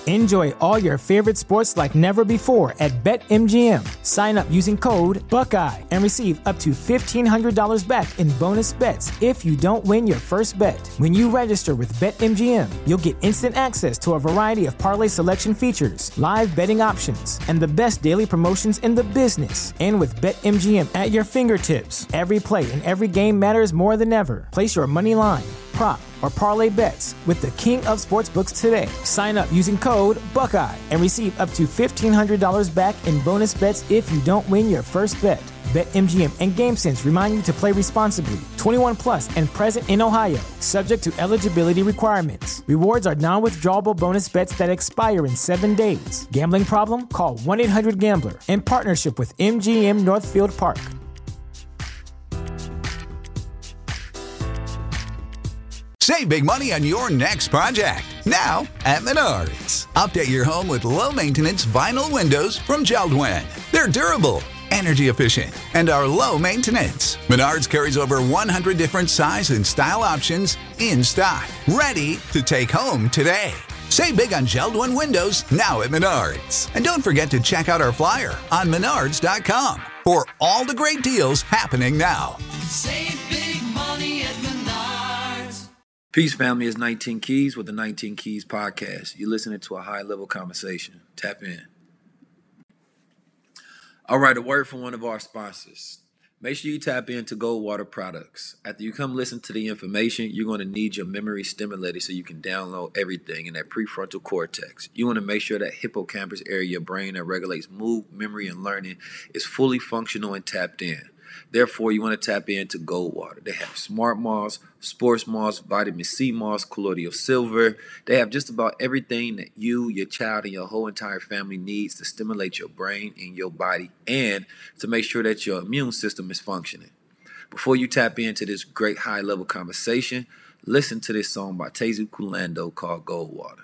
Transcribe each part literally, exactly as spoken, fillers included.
Enjoy all your favorite sports like never before at BetMGM. Sign up using code Buckeye and receive up to fifteen hundred dollars back in bonus bets if you don't win your first bet. When you register with BetMGM, you'll get instant access to a variety of parlay selection features, live betting options, and the best daily promotions in the business. And with BetMGM at your fingertips, every play and every game matters more than ever. Place your money line, prop, or parlay bets with the king of sportsbooks today. Sign up using code Buckeye and receive up to fifteen hundred dollars back in bonus bets if you don't win your first bet. BetMGM and GameSense remind you to play responsibly. twenty-one plus and present in Ohio, subject to eligibility requirements. Rewards are non-withdrawable bonus bets that expire in seven days. Gambling problem? Call one eight hundred gambler in partnership with M G M Northfield Park. Save big money on your next project, now at Menards. Update your home with low-maintenance vinyl windows from JELD-WEN. They're durable, energy efficient, and are low maintenance. Menards carries over one hundred different size and style options in stock, ready to take home today. Save big on JELD-WEN windows now at Menards. And don't forget to check out our flyer on menards dot com for all the great deals happening now. Save big money at Menards. Peace, family. It's nineteen Keys with the nineteen Keys podcast. You're listening to a high-level conversation. Tap in. All right, a word from one of our sponsors. Make sure you tap into Goldwater products. After you come listen to the information, you're going to need your memory stimulated so you can download everything in that prefrontal cortex. You want to make sure that hippocampus area of your brain that regulates mood, memory, and learning is fully functional and tapped in. Therefore, you want to tap into Goldwater. They have Smart Moss, Sports Moss, Vitamin C Moss, Colloidal Silver. They have just about everything that you, your child, and your whole entire family needs to stimulate your brain and your body and to make sure that your immune system is functioning. Before you tap into this great high-level conversation, listen to this song by Tezu Kulando called Goldwater.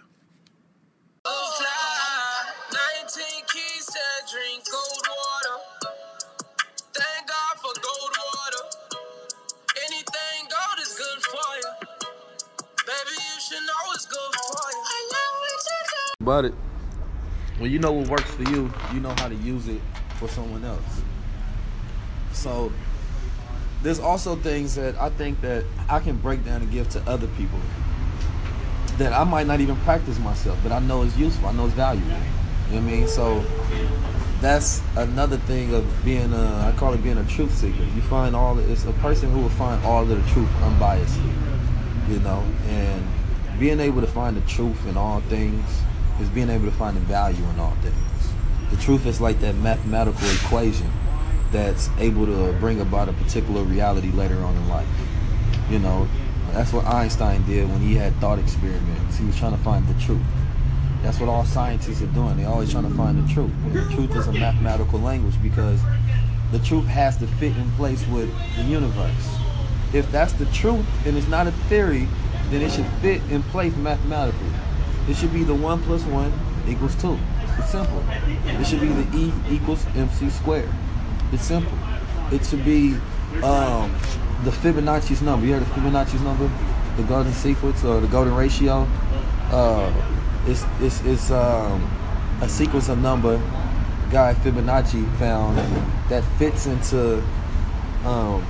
nineteen Keys said drink cold water. Thank God for gold water. Anything gold is good for you. Baby, you should know it's good for you. I know what you're saying. But it, when you know what works for you, you know how to use it for someone else. So there's also things that I think that I can break down and give to other people that I might not even practice myself, but I know it's useful. I know it's valuable. You know what I mean? So that's another thing of being a, I call it being a truth seeker. You find all, it's a person who will find all of the truth unbiasedly, you know, and being able to find the truth in all things is being able to find the value in all things. The truth is like that mathematical equation that's able to bring about a particular reality later on in life. You know, that's what Einstein did when he had thought experiments. He was trying to find the truth. That's what all scientists are doing. They're always trying to find the truth. And the truth is a mathematical language because the truth has to fit in place with the universe. If that's the truth and it's not a theory, then it should fit in place mathematically. It should be the one plus one equals two. It's simple. It should be the E equals M C squared. It's simple. It should be um, the Fibonacci's number. You heard of Fibonacci's number? The golden sequence or the golden ratio? Uh, it's it's, it's um, a sequence of number guy Fibonacci found that fits into um,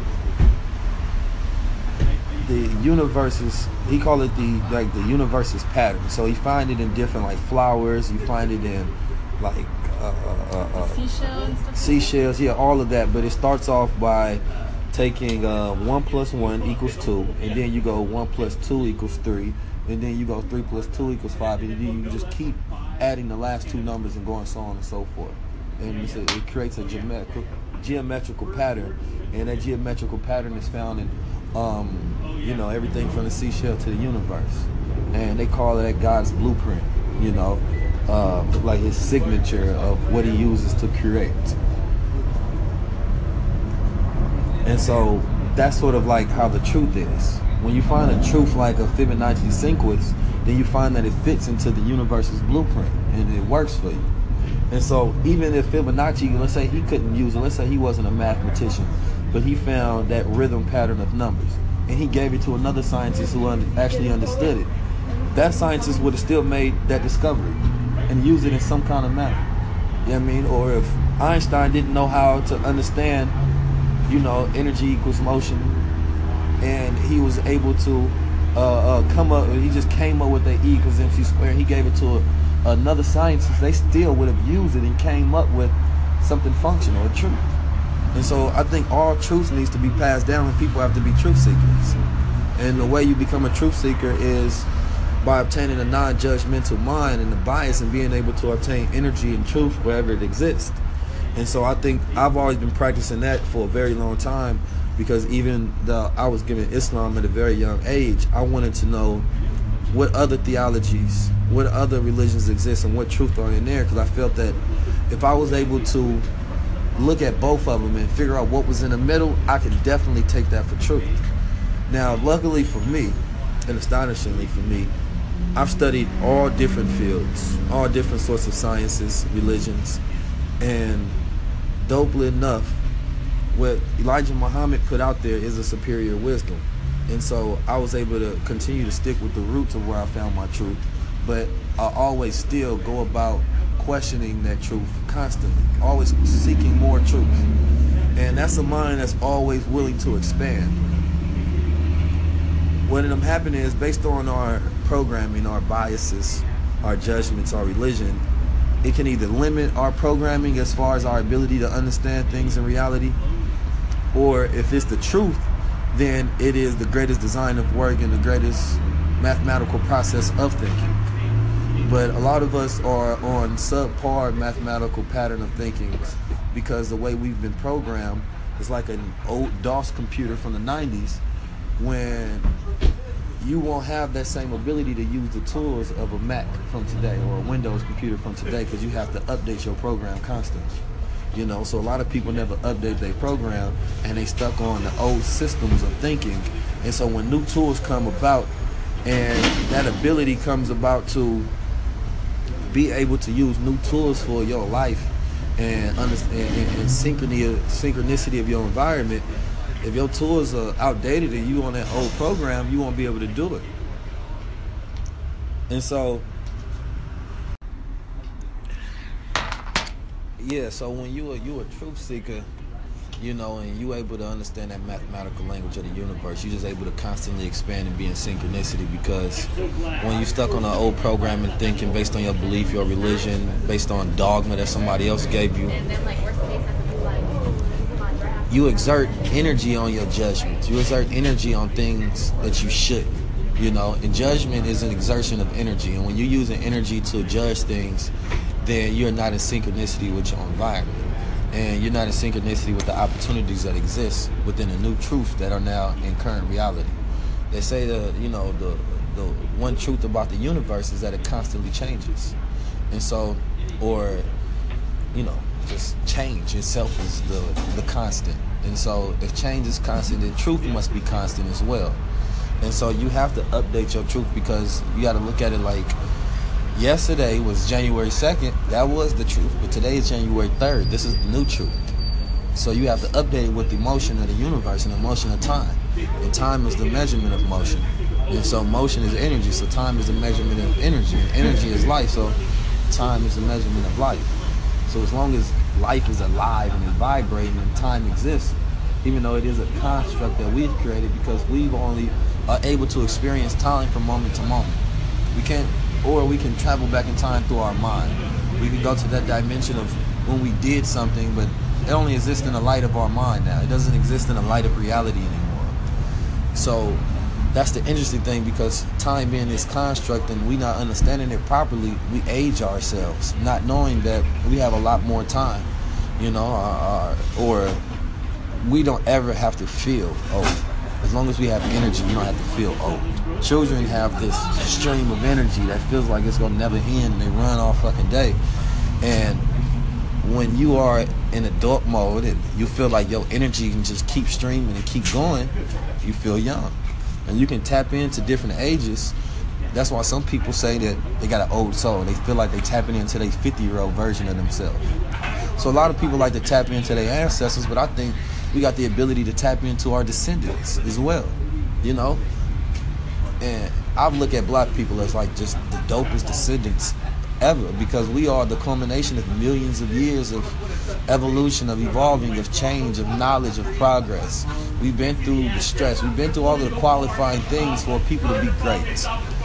the universe's, he called it the like the universe's pattern. So you find it in different like flowers, you find it in like uh, uh, uh, seashells, seashells, yeah, all of that. But it starts off by taking uh, one plus one equals two, and then you go one plus two equals three, and then you go three plus two equals five, and then you just keep adding the last two numbers and going so on and so forth. And it's a, it creates a geometrical geometrical pattern, and that geometrical pattern is found in um, you know, everything from the seashell to the universe, and they call it God's blueprint. You know, uh, like his signature of what he uses to create. And so that's sort of like how the truth is. When you find a truth like a Fibonacci sequence, then you find that it fits into the universe's blueprint and it works for you. And so even if Fibonacci, let's say he couldn't use it, let's say he wasn't a mathematician, but he found that rhythm pattern of numbers and he gave it to another scientist who un- actually understood it, that scientist would have still made that discovery. and use it in some kind of manner. You know what I mean? Or if Einstein didn't know how to understand, you know, energy equals motion, and he was able to uh, uh, come up, he just came up with the E equals mc squared, he gave it to a, another scientist, they still would have used it and came up with something functional, a truth. And so I think all truth needs to be passed down, and people have to be truth seekers. And the way you become a truth seeker is by obtaining a non-judgmental mind and the bias and being able to obtain energy and truth wherever it exists. And so I think I've always been practicing that for a very long time, because even though I was given Islam at a very young age, I wanted to know what other theologies, what other religions exist and what truth are in there, because I felt that if I was able to look at both of them and figure out what was in the middle, I could definitely take that for truth. Now, luckily for me, and astonishingly for me, I've studied all different fields, all different sorts of sciences, religions, and dopely enough, what Elijah Muhammad put out there is a superior wisdom. And so I was able to continue to stick with the roots of where I found my truth, but I always still go about questioning that truth constantly, always seeking more truth. And that's a mind that's always willing to expand. What ended up happening is, based on our programming, our biases, our judgments, our religion, it can either limit our programming as far as our ability to understand things in reality, or if it's the truth, then it is the greatest design of work and the greatest mathematical process of thinking. But a lot of us are on subpar mathematical pattern of thinking, because the way we've been programmed is like an old DOS computer from the nineties, when you won't have that same ability to use the tools of a Mac from today or a Windows computer from today, because you have to update your program constantly. You know, so a lot of people never update their program, and they stuck on the old systems of thinking. And so when new tools come about, and that ability comes about to be able to use new tools for your life and understand and, and synchrony, synchronicity of your environment, if your tools are outdated and you on that old program, you won't be able to do it. And so, yeah, so when you are you a truth seeker, you know, and you able to understand that mathematical language of the universe, you're just able to constantly expand and be in synchronicity, because when you're stuck on an old program and thinking based on your belief, your religion, based on dogma that somebody else gave you, you exert energy on your judgments. You exert energy on things that you shouldn't, you know, and judgment is an exertion of energy. And when you're using energy to judge things, then you're not in synchronicity with your environment. And you're not in synchronicity with the opportunities that exist within the new truth that are now in current reality. They say that, you know, the, the one truth about the universe is that it constantly changes. And so, or, you know, just change itself is the the constant. And so if change is constant, then truth must be constant as well. And so you have to update your truth, because you got to look at it like, yesterday was January second, that was the truth, but today is January third, this is the new truth. So you have to update it with the motion of the universe and the motion of time. And time is the measurement of motion. And so motion is energy, so time is the measurement of energy. And energy is life, so time is the measurement of life. So as long as life is alive and is vibrating and time exists, even though it is a construct that we've created, because we've only are able to experience time from moment to moment. We can't, or we can travel back in time through our mind. We can go to that dimension of when we did something, but it only exists in the light of our mind now. It doesn't exist in the light of reality anymore. So that's the interesting thing, because time being this construct and we not understanding it properly, we age ourselves, not knowing that we have a lot more time, you know, uh, or we don't ever have to feel old. As long as we have energy, you don't have to feel old. Children have this stream of energy that feels like it's gonna never end. They run all fucking day. And when you are in adult mode and you feel like your energy can just keep streaming and keep going, you feel young. And you can tap into different ages. That's why some people say that they got an old soul. They feel like they tapping into their fifty-year-old version of themselves. So a lot of people like to tap into their ancestors, but I think we got the ability to tap into our descendants as well, you know? And I look at black people as like just the dopest descendants ever, because we are the culmination of millions of years of evolution, of evolving, of change, of knowledge, of progress. We've been through the stress. We've been through all of the qualifying things for people to be great.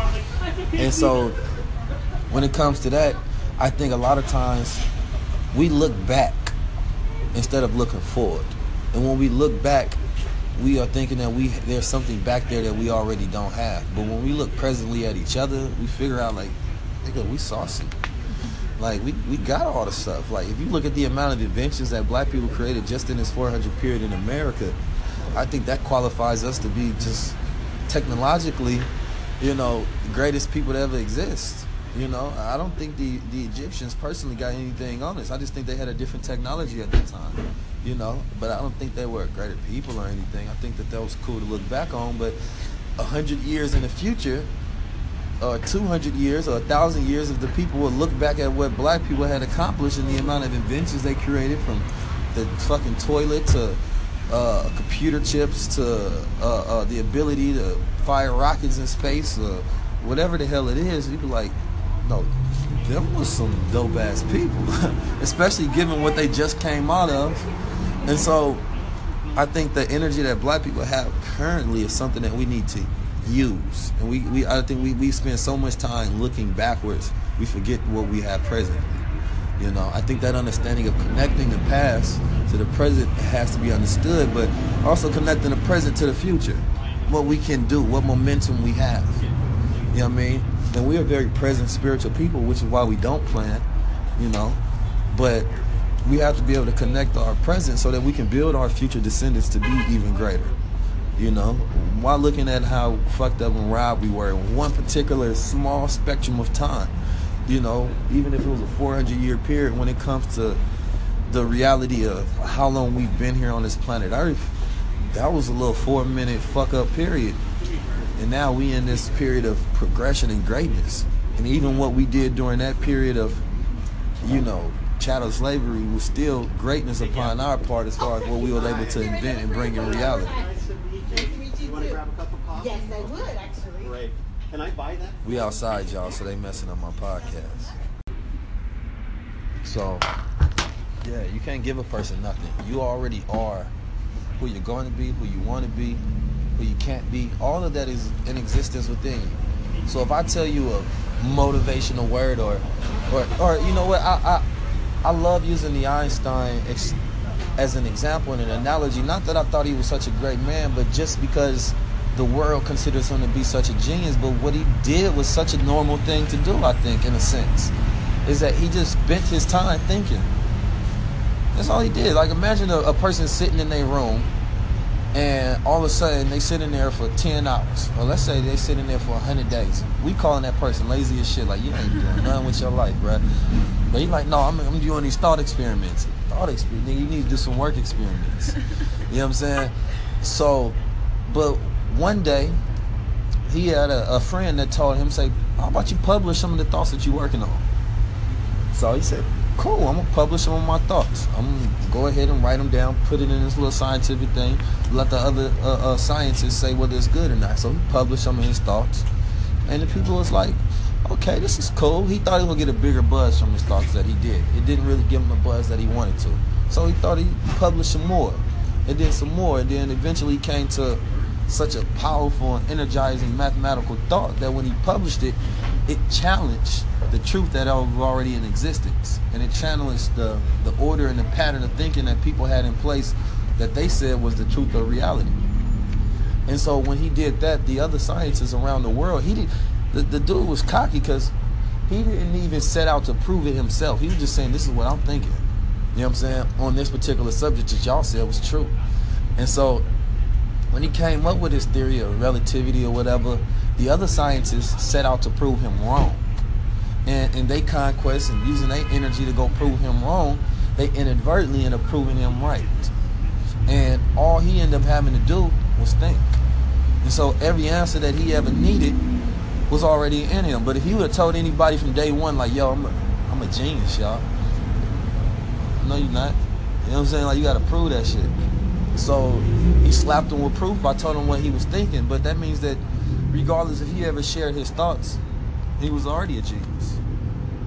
And so when it comes to that, I think a lot of times we look back instead of looking forward. And when we look back, we are thinking that we there's something back there that we already don't have. But when we look presently at each other, we figure out, like, nigga, we saucy. Like, we, we got all the stuff. Like, if you look at the amount of inventions that black people created just in this four hundred period in America, I think that qualifies us to be just technologically, you know, the greatest people to ever exist. You know, I don't think the, the Egyptians personally got anything on us. I just think they had a different technology at that time, you know. But I don't think they were greater people or anything. I think that that was cool to look back on. But a hundred years in the future, or two hundred years, or a thousand years, if the people would look back at what black people had accomplished and the amount of inventions they created, from the fucking toilet to uh, computer chips to uh, uh, the ability to fire rockets in space, or whatever the hell it is, you'd be like, no, them was some dope ass people, especially given what they just came out of. And so I think the energy that black people have currently is something that we need to use. And we, we I think we, we spend so much time looking backwards, we forget what we have presently. You know, I think that understanding of connecting the past to the present has to be understood, but also connecting the present to the future. What we can do, what momentum we have. You know what I mean? And we are very present spiritual people, which is why we don't plan, you know. But we have to be able to connect our present so that we can build our future descendants to be even greater. You know, while looking at how fucked up and robbed we were in one particular small spectrum of time, you know, even if it was a four hundred year period, when it comes to the reality of how long we've been here on this planet Earth, that was a little four minute fuck up period. And now we in this period of progression and greatness. And even what we did during that period of, you know, chattel slavery was still greatness upon our part, as far as what we were able to invent and bring in reality. You want to grab a cup of coffee? Yes, I would, actually. Great. Can I buy that? We outside, y'all, so they messing up my podcast. So, yeah, you can't give a person nothing. You already are who you're going to be, who you want to be, who you can't be. All of that is in existence within you. So if I tell you a motivational word, or, or, or you know what, I, I, I love using the Einstein ex- as an example and an analogy. Not that I thought he was such a great man, but just because the world considers him to be such a genius. But what he did was such a normal thing to do, I think, in a sense, is that he just spent his time thinking. That's all he did. Like, imagine a, a person sitting in their room, and all of a sudden they sit in there for ten hours. Or let's say they sit in there for one hundred days. We calling that person lazy as shit. Like, you ain't doing nothing with your life, bruh. But he's like, no, I'm, I'm doing these thought experiments. Thought experiments. Nigga, you need to do some work experiments. You know what I'm saying? So, but one day, he had a, a friend that told him, say, how about you publish some of the thoughts that you're working on? So he said, cool, I'm going to publish some of my thoughts. I'm going to go ahead and write them down, put it in this little scientific thing, let the other uh, uh, scientists say whether it's good or not. So he published some of his thoughts. And the people was like, okay, this is cool. He thought he would get a bigger buzz from his thoughts that he did. It didn't really give him a buzz that he wanted to. So he thought he'd publish some more. And then some more. And then eventually he came to such a powerful and energizing mathematical thought that when he published it, it challenged the truth that was already in existence. And it challenged the, the order and the pattern of thinking that people had in place that they said was the truth of reality. And so when he did that, the other scientists around the world, he did, the, the dude was cocky because he didn't even set out to prove it himself. He was just saying, this is what I'm thinking. You know what I'm saying? On this particular subject that y'all said was true. And so when he came up with his theory of relativity or whatever, the other scientists set out to prove him wrong. And in their conquest and using their energy to go prove him wrong, they inadvertently ended up proving him right. And all he ended up having to do was think. And so every answer that he ever needed was already in him. But if he would have told anybody from day one, like, yo, I'm a, I'm a genius, y'all. No, you're not. You know what I'm saying? Like, you got to prove that shit. So he slapped him with proof by telling him what he was thinking. But that means that regardless if he ever shared his thoughts, he was already a genius.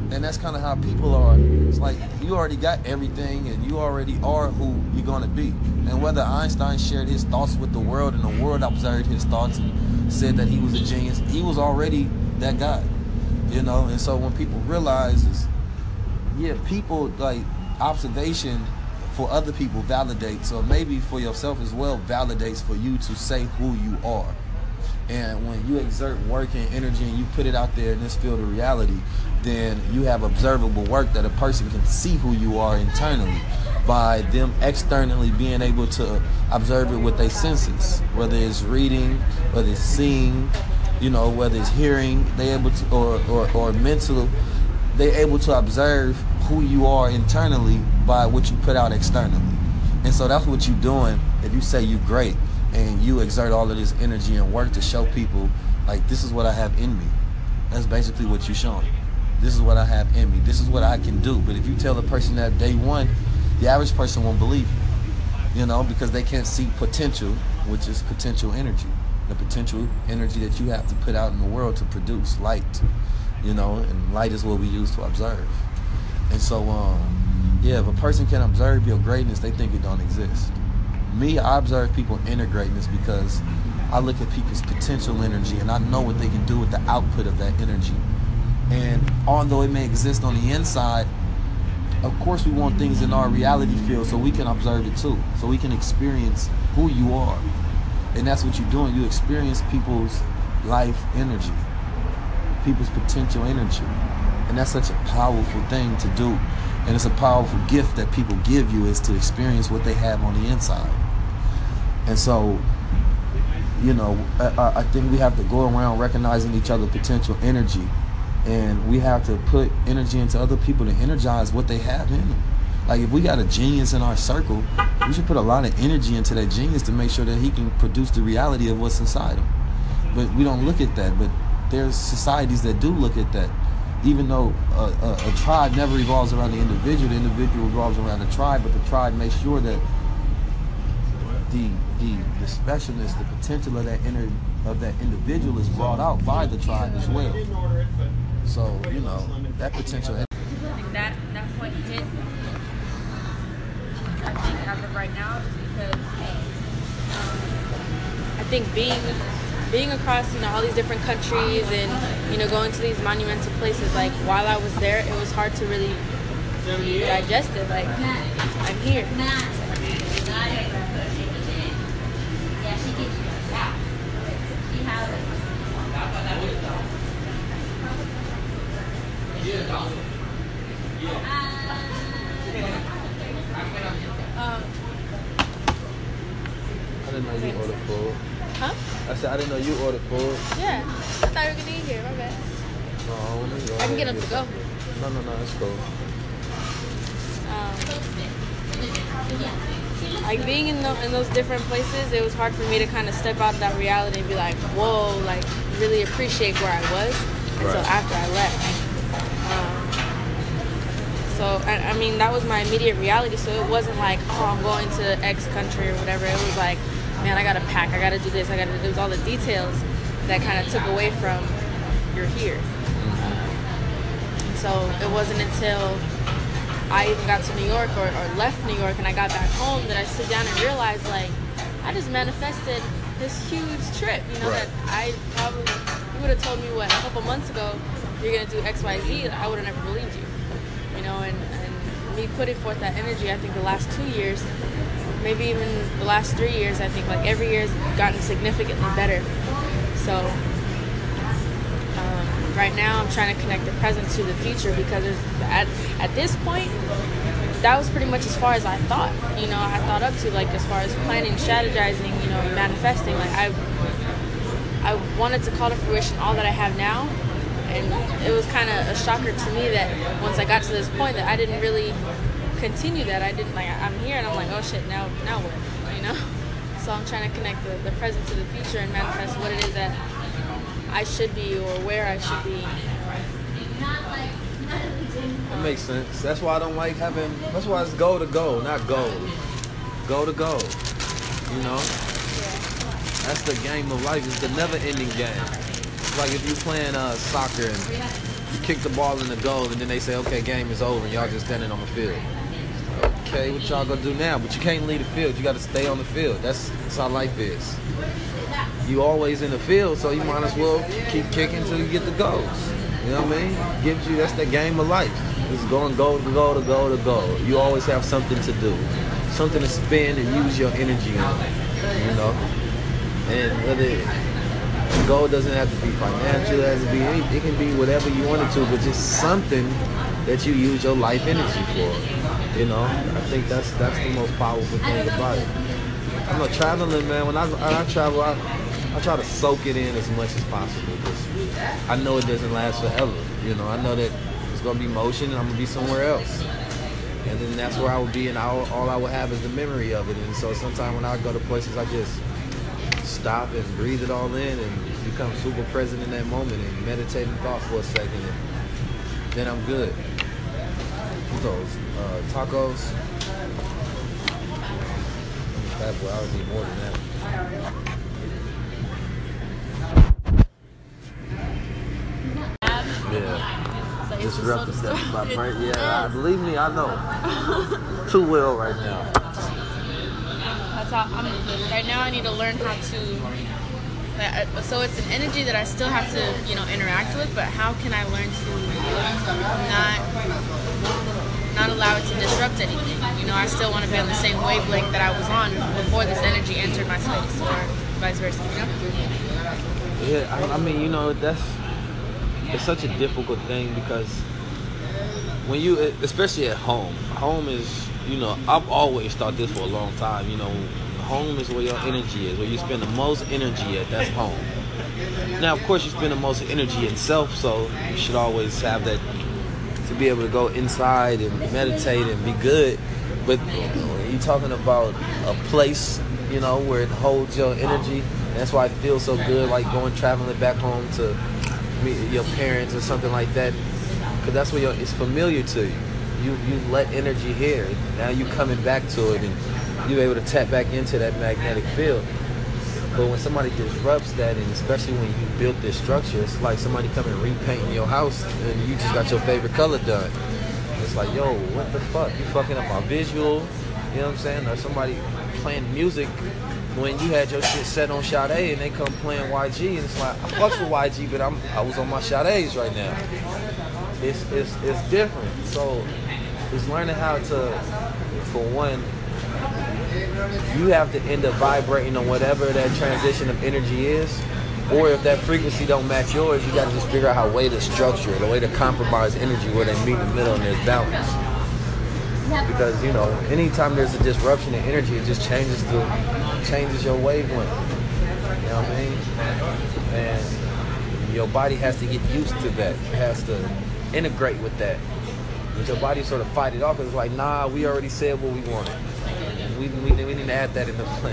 And that's kind of how people are. It's like you already got everything and you already are who you're going to be. And whether Einstein shared his thoughts with the world and the world observed his thoughts and said that he was a genius, he was already that guy, you know? And so when people realize is, yeah, people, like, observation for other people validates, or maybe for yourself as well, validates for you to say who you are. And when you exert work and energy and you put it out there in this field of reality, then you have observable work that a person can see who you are internally by them externally being able to observe it with their senses, whether it's reading, whether it's seeing, you know, whether it's hearing, they able to, or, or, or mental, they're able to observe who you are internally by what you put out externally. And so that's what you're doing if you say you're great and you exert all of this energy and work to show people, like, this is what I have in me. That's basically what you're showing. This is what I have in me. This is what I can do. But if you tell a person that day one, the average person won't believe you, you know, because they can't see potential, which is potential energy. The potential energy that you have to put out in the world to produce light, you know, and light is what we use to observe. And so, um, yeah, if a person can observe your greatness, they think it don't exist. Me, I observe people inner greatness because I look at people's potential energy and I know what they can do with the output of that energy. And although it may exist on the inside, of course we want things in our reality field so we can observe it too, so we can experience who you are. And that's what you're doing. You experience people's life energy, people's potential energy. And that's such a powerful thing to do. And it's a powerful gift that people give you, is to experience what they have on the inside. And so, you know, I, I think we have to go around recognizing each other's potential energy. And we have to put energy into other people to energize what they have in them. Like, if we got a genius in our circle, we should put a lot of energy into that genius to make sure that he can produce the reality of what's inside him. But we don't look at that. But there's societies that do look at that. Even though a, a, a tribe never revolves around the individual, the individual revolves around the tribe, but the tribe makes sure that the the the specialness, the potential of that inner of that individual is brought out by the tribe as well. So, you know, that potential. Like that that point hit, I think, as of right now, just because um, I think being being across, you know, all these different countries and, you know, going to these monumental places, like, while I was there, it was hard to really digest it. Like, I'm here. Um, I didn't know you ordered food. huh? I said I didn't know you ordered food. Yeah. I thought you were gonna eat here. My bad. No, I want to go. I can get them to go. No, no, no, it's cool. Um, like, being in, the, in those different places, it was hard for me to kind of step out of that reality and be like, whoa, like, really appreciate where I was until Right. after I left. Um, so, I, I mean, that was my immediate reality, so it wasn't like, oh, I'm going to X country or whatever. It was like, man, I gotta pack, I gotta do this, I gotta do, it was all the details that kind of took away from you're here. Um, so it wasn't until I even got to New York or, or left New York and I got back home that I sit down and realized, like, I just manifested this huge trip, you know, Right. that I probably, you would have told me, what, a couple months ago, you're going to do X, Y, Z, I would have never believed you, you know, and, and me putting forth that energy, I think the last two years, maybe even the last three years, I think, like, every year has gotten significantly better. So, um, right now I'm trying to connect the present to the future, because there's, at, at this point, that was pretty much as far as I thought, you know, I thought up to, like, as far as planning, strategizing, you know, manifesting. Like, I I wanted to call to fruition all that I have now, and it was kind of a shocker to me that once I got to this point that I didn't really continue that. I didn't, like, I'm here and I'm like, oh shit, now now what, you know? So I'm trying to connect the, the present to the future and manifest what it is that I should be or where I should be. That makes sense. That's why I don't like having, that's why it's go to go, not goal. Go to go. You know? That's the game of life. It's the never ending game. It's like if you're playing uh, soccer and you kick the ball in the goal, and then they say, okay, game is over, and y'all just standing on the field. Okay, what y'all gonna do now? But you can't leave the field. You got to stay on the field. That's, that's how life is. You always in the field, so you might as well keep kicking until you get the goals. You know what I mean? Gives you, that's the game of life. It's going goal to goal to goal to goal. You always have something to do, something to spend and use your energy on. You know, and whether the goal doesn't have to be financial, it has to be any, it can be whatever you want it to, but just something that you use your life energy for. You know, I think that's that's the most powerful thing about it. I'm not traveling, man. When I, when I travel, I, I try to soak it in as much as possible because I know it doesn't last forever. You know, I know that it's gonna be motion and I'm gonna be somewhere else, and then that's where I will be, and I, all I will have is the memory of it. And so sometimes when I go to places, I just stop and breathe it all in and become super present in that moment and meditate and thought for a second, and then I'm good. Those uh, tacos. Bad boy, I would need more than that. Yeah. So Disrupted that by break. Yeah, I, believe me, I know. Too well right now. That's how I'm. Right now, I need to learn how to. uh, So it's an energy that I still have to, you know, interact with. But how can I learn to not not allow it to disrupt anything? You know, I still want to be on the same wavelength that I was on before this energy entered my space, or vice versa. You know? Yeah, I, I mean, you know, that's it's such a difficult thing because when you, especially at home, home is, you know, I've always thought this for a long time. You know, home is where your energy is, where you spend the most energy at. That's home. Now, of course, you spend the most energy in self, so you should always have that to be able to go inside and meditate and be good. But you're talking about a place, you know, where it holds your energy. That's why it feels so good, like going traveling back home to meet your parents or something like that, because that's where your, it's familiar to you. You you let energy here. Now you coming back to it, and you're able to tap back into that magnetic field. But when somebody disrupts that, and especially when you built this structure, it's like somebody coming and repainting your house, and you just got your favorite color done. It's like, yo, what the fuck? You fucking up my visual, you know what I'm saying? Or somebody playing music when you had your shit set on Sade, and they come playing Y G, and it's like, I fucks with Y G, but I'm I was on my Sade's right now. It's it's it's different. So it's learning how to, for one, you have to end up vibrating on whatever that transition of energy is, or if that frequency don't match yours, you got to just figure out how way to structure it, a way to compromise energy where they meet in the middle and there's balance. Because, you know, anytime there's a disruption in energy, it just changes the changes your wavelength. You know what I mean? And your body has to get used to that. It has to integrate with that. But your body sort of fight it off because it's like, nah, we already said what we wanted. We, we, we need to add that in the plan.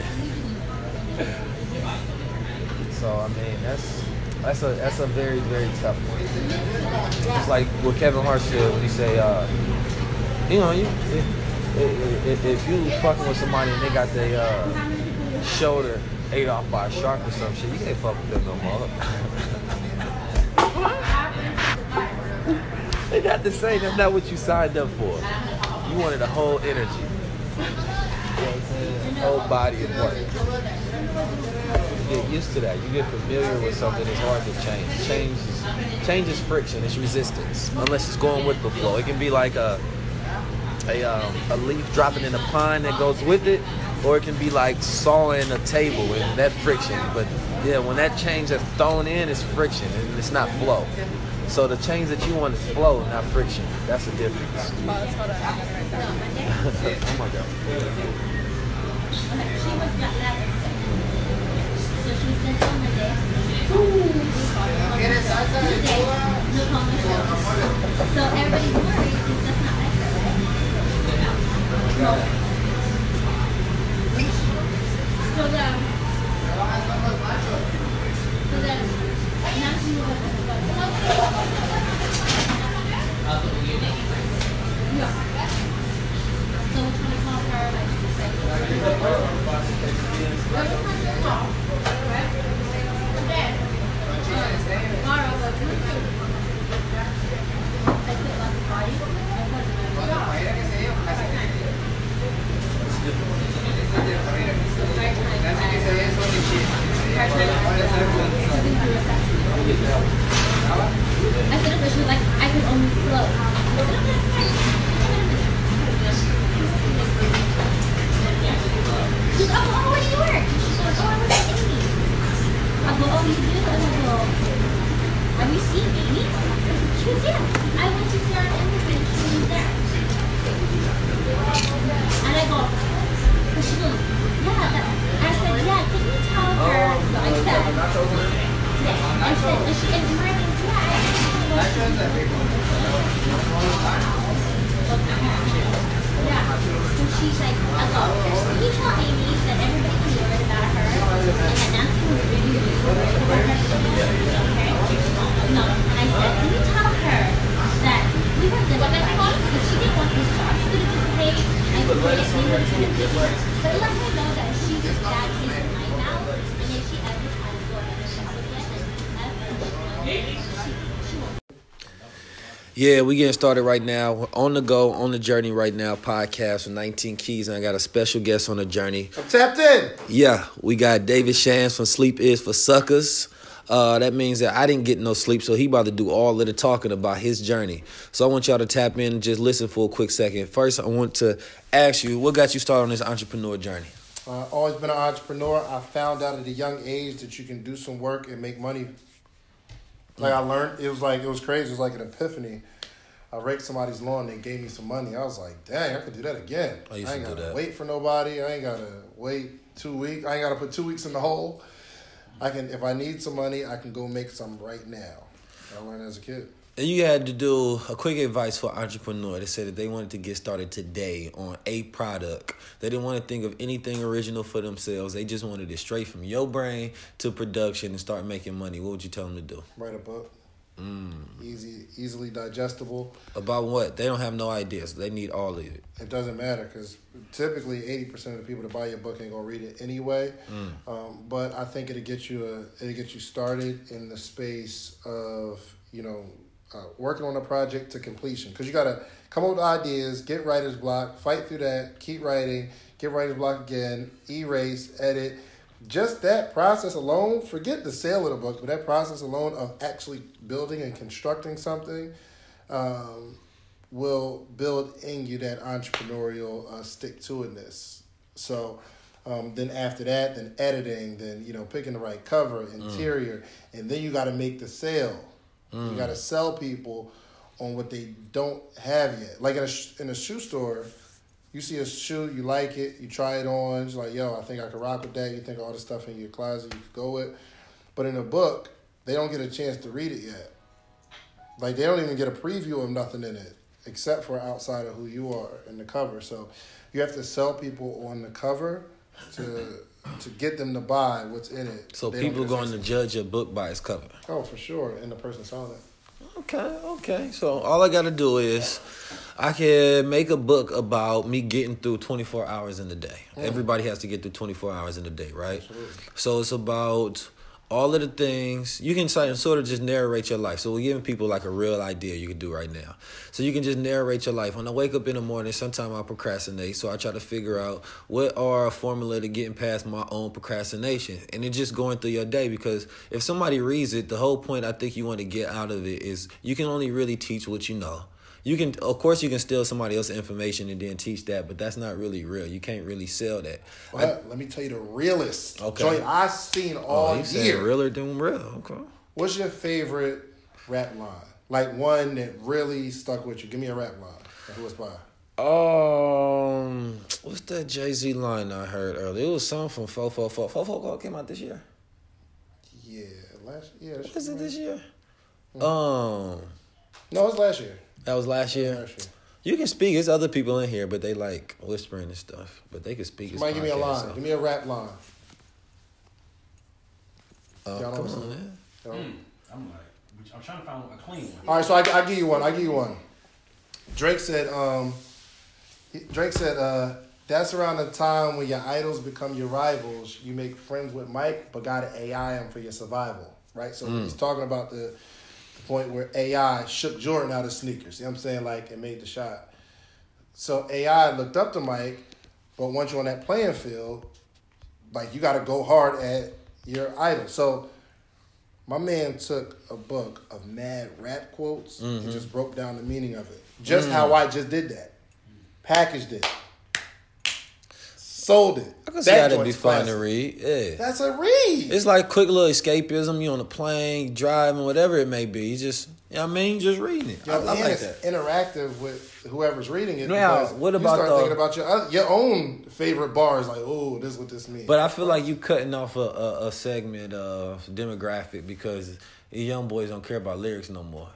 So I mean, that's that's a that's a very very tough one. It's like what Kevin Hart said when he say, uh, you know, you if, if, if you fucking with somebody and they got their uh, shoulder ate off by a shark or some shit, you can't fuck with them no more. They got to say that's not what you signed up for. You wanted a whole energy. Whole body of work. You get used to that. You get familiar with something. It's hard to change. Change is, change is friction. It's resistance. Unless it's going with the flow. It can be like a a um, a leaf dropping in a pond that goes with it, or it can be like sawing a table and that friction. But yeah, when that change that's thrown in, it's friction and it's not flow. So the change that you want is flow, not friction. That's the difference. Oh my God. So everybody's worried because that's not accurate. No. So then, so then, now she moves up. Yeah. So we're trying to call her like I said, okay, she was like, I could only float. I said, okay, fine. She goes, oh, oh, where do you work? She goes, oh, I work at Amy. I go, oh, you do? I go, have you seen Amy? She goes, yeah. I went to Sarah Emerson. She was there. And I go, and she goes, yeah. That, I said, yeah, can you tell her? So I said, yeah. I said, and she, and my name's yeah. Yeah. So she's like, I go, can you tell Amy that everybody can learn about her? And that Nancy was really, really worried about her. Okay? No. And I said, can you tell her that we were good? Like, I thought if she didn't want this job, she could have just paid and paid it, we would have been a business. But let her know that she's just bad case in mind now. And if she ever tries to go another job again, and ever, she, she won't. Yeah, we getting started right now. We're on the go, on the journey right now. Podcast with nineteen Keys, and I got a special guest on the journey. I'm tapped in. Yeah, we got David Shams from Sleep Is for Suckers. Uh, that means that I didn't get no sleep, so he about to do all of the talking about his journey. So I want y'all to tap in and just listen for a quick second. First, I want to ask you, what got you started on this entrepreneur journey? Uh, always been an entrepreneur. I found out at a young age that you can do some work and make money. Like I learned, it was like, it was crazy. It was like an epiphany. I raked somebody's lawn, they gave me some money. I was like, dang, I could do that again. I used I ain't to do gotta that. wait for nobody. I ain't gotta wait two weeks. I ain't gotta put two weeks in the hole. I can, if I need some money, I can go make some right now. I learned as a kid. And you had to do a quick advice for an entrepreneur. They said that they wanted to get started today on a product. They didn't want to think of anything original for themselves. They just wanted it straight from your brain to production and start making money. What would you tell them to do? Write a book. Mm. Easy, easily digestible. About what? They don't have no ideas. They need all of it. It doesn't matter because typically eighty percent of the people that buy your book ain't gonna read it anyway. Mm. Um, but I think it'll get you a, it'll get you started in the space of you know uh, working on a project to completion because you gotta come up with ideas, get writer's block, fight through that, keep writing, get writer's block again, erase, edit. Just that process alone, forget the sale of the book, but that process alone of actually building and constructing something um, will build in you that entrepreneurial uh, stick-to-itness. So um, then after that, then editing, then, you know, picking the right cover, interior, mm. and then you got to make the sale. Mm. You got to sell people on what they don't have yet. Like in a, sh- in a shoe store, you see a shoe, you like it, you try it on, it's like, yo, I think I could rock with that. You think all the stuff in your closet you could go with. But in a book, they don't get a chance to read it yet. Like, they don't even get a preview of nothing in it, except for outside of who you are in the cover. So you have to sell people on the cover to to get them to buy what's in it. So They people don't get a going to chance judge a book by its cover. Oh, for sure, and the person selling it. Okay, okay. So all I got to do is I can make a book about me getting through twenty-four hours in the day. Mm. Everybody has to get through twenty-four hours in the day, right? Absolutely. So it's about all of the things. You can sort of just narrate your life. So we're giving people like a real idea you can do right now. So you can just narrate your life. When I wake up in the morning, sometimes I procrastinate. So I try to figure out what are a formula to getting past my own procrastination. And then just going through your day, because if somebody reads it, the whole point I think you want to get out of it is you can only really teach what you know. You can, of course, you can steal somebody else's information and then teach that, but that's not really real. You can't really sell that. Well, I, let me tell you the realest Okay. joint I've seen all oh, you year. saying realer than real. Okay. What's your favorite rap line? Like one that really stuck with you. Give me a rap line. And who it's by? Um, what's that Jay-Z line I heard earlier? It was something from four four four. four four four came out this year. Yeah, last year. What is it this year? Mm-hmm. Um, no, it's last year. That was last year? Last year. You can speak. There's other people in here, but they like whispering and stuff. But they can speak. Somebody give me a podcast, line. so. Give me a rap line. Oh, Y'all come know on, man. Y'all- Mm. I'm like, I'm trying to find a clean one. All right, so I I give you one. I give you one. Drake said. Um, he- Drake said. Uh, that's around the time when your idols become your rivals. You make friends with Mike, but gotta A I him for your survival. Right. So Mm. he's talking about the, the point where A I shook Jordan out of sneakers. You know what I'm saying? Like, it made the shot. So A I looked up to Mike, but once you're on that playing field, like, you got to go hard at your idol. So My man took a book of mad rap quotes Mhm. and just broke down the meaning of it. Just Mm. how I just did that. Packaged it. Sold it. I can see how that'd be fun to read. Yeah. That's a read. It's like quick little escapism. You on a plane, driving, whatever it may be. You just, you know what I mean? Just reading it. I, Yo, I and like it's that. interactive with whoever's reading it. Now, because what you about start the- thinking about your other- your own favorite bars? Like, oh, this is what this means. But I feel like you cutting off a, a, a segment of demographic because these young boys don't care about lyrics no more.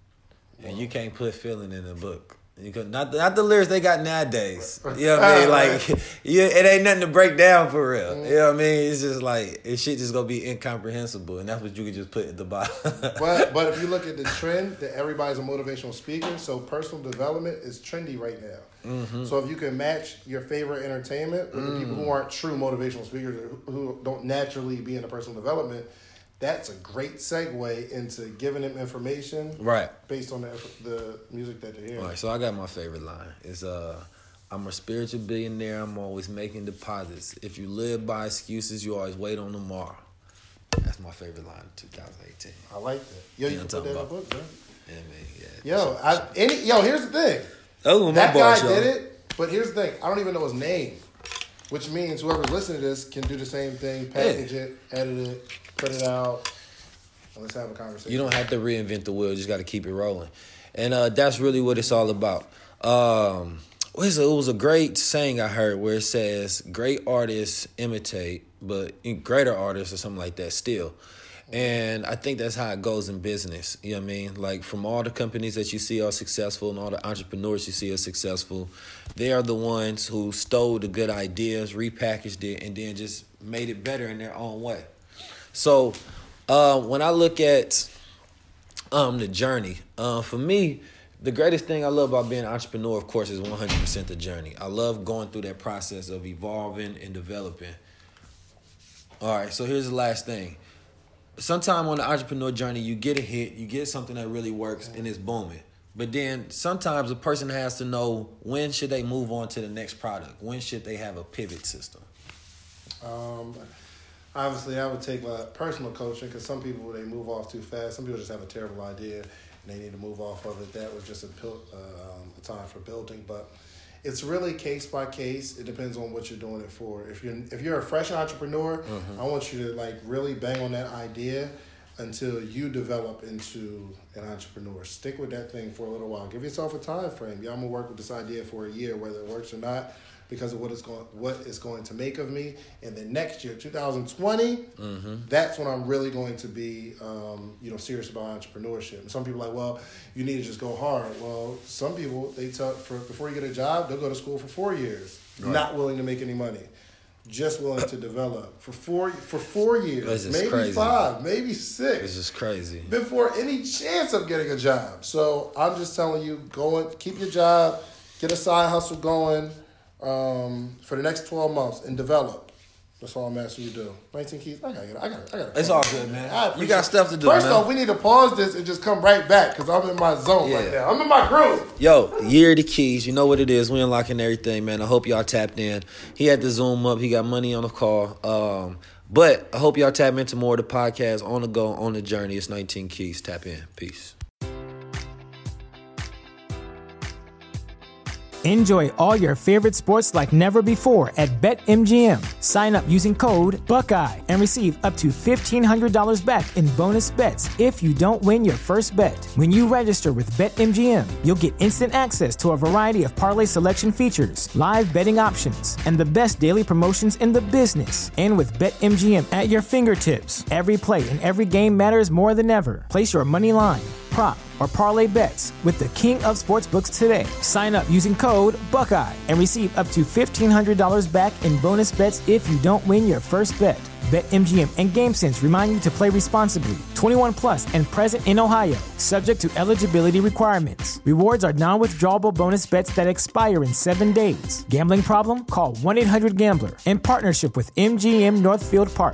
And you can't put feeling in the book. You could, not, not the lyrics they got nowadays. You know what I mean? Like, you, it ain't nothing to break down for real. You know what I mean? It's just like, it shit just gonna be incomprehensible. And that's what you could just put at the bottom. but but if you look at the trend that everybody's a motivational speaker, so personal development is trendy right now. Mhm. So if you can match your favorite entertainment with the people who aren't true motivational speakers or who who don't naturally be in the personal development, that's a great segue into giving them information Right. based on the, the music that they're hearing. All right, so I got my favorite line. It's uh, I'm a spiritual billionaire. I'm always making deposits. If you live by excuses, you always wait on tomorrow. That's my favorite line in two thousand eighteen. I like that. Yo, you know can what put I'm that in the talking book, bro. Yeah, man. Yeah. Yo, I, any, yo, here's the thing. Those were my that bars, guy y'all. did it, but here's the thing. I don't even know his name, which means whoever's listening to this can do the same thing, package it, edit it, put it out, and let's have a conversation. You don't have to reinvent the wheel. You just got to keep it rolling. And uh, that's really what it's all about. Um, what is it? It was a great saying I heard where it says, great artists imitate, but greater artists or something like that still. And I think that's how it goes in business. You know what I mean? Like from all the companies that you see are successful and all the entrepreneurs you see are successful, they are the ones who stole the good ideas, repackaged it, and then just made it better in their own way. So uh, when I look at um, the journey, uh, for me, the greatest thing I love about being an entrepreneur, of course, is one hundred percent the journey. I love going through that process of evolving and developing. All right, so here's the last thing. Sometime on the entrepreneur journey, you get a hit, you get something that really works, and it's booming. But then sometimes a person has to know when should they move on to the next product. When should they have a pivot system? Um, obviously, I would take my personal coaching because some people, they move off too fast. Some people just have a terrible idea and they need to move off of it. That was just a, pil- uh, um, a time for building. But it's really case by case. It depends on what you're doing it for. If you're if you're a fresh entrepreneur, Mhm. I want you to like really bang on that idea until you develop into an entrepreneur. Stick with that thing for a little while. Give yourself a time frame. Yeah, I'm gonna work with this idea for a year, whether it works or not, because of what it's going what it's going to make of me. And then next year, two thousand twenty, Mm-hmm. that's when I'm really going to be, um, you know, serious about entrepreneurship. And some people are like, well, you need to just go hard. Well, some people, they tell for before you get a job, they'll go to school for four years, Right. not willing to make any money, just willing to develop for four for four years, This is maybe crazy. five, maybe six, This is crazy. before any chance of getting a job. So I'm just telling you, go and keep your job, get a side hustle going um, for the next twelve months and develop. That's all I'm asking you to do. nineteen keys. I gotta get. I gotta. I gotta. It's all good, man. I You appreciate got it. stuff to do, First man. off, we need to pause this and just come right back because I'm in my zone right Yeah. now. I'm in my groove. Yo, Year of the Keys. You know what it is. We unlocking everything, man. I hope y'all tapped in. He had to Zoom up. He got money on the call. Um, but I hope y'all tap into more of the podcast on the go, on the journey. It's nineteen Keys. Tap in. Peace. Enjoy all your favorite sports like never before at BetMGM. Sign up using code Buckeye and receive up to fifteen hundred dollars back in bonus bets if you don't win your first bet. When you register with BetMGM, you'll get instant access to a variety of parlay selection features, live betting options, and the best daily promotions in the business. And with BetMGM at your fingertips, every play and every game matters more than ever. Place your money line, prop, or parlay bets with the king of sportsbooks today. Sign up using code Buckeye and receive up to fifteen hundred dollars back in bonus bets if you don't win your first bet. BetMGM and GameSense remind you to play responsibly. twenty-one plus and present in Ohio, subject to eligibility requirements. Rewards are non-withdrawable bonus bets that expire in seven days. Gambling problem? Call one eight hundred gambler in partnership with M G M Northfield Park.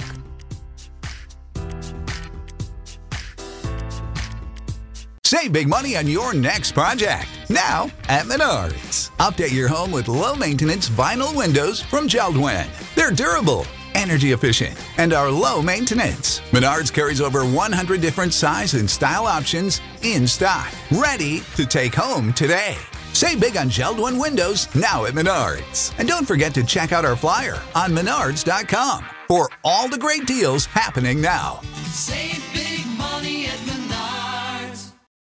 Save big money on your next project. Now at Menards. Update your home with low-maintenance vinyl windows from Jeld-Wen. They're durable, energy efficient, and are low maintenance. Menards carries over one hundred different size and style options in stock, ready to take home today. Save big on Jeld-Wen windows now at Menards. And don't forget to check out our flyer on menards dot com for all the great deals happening now. Save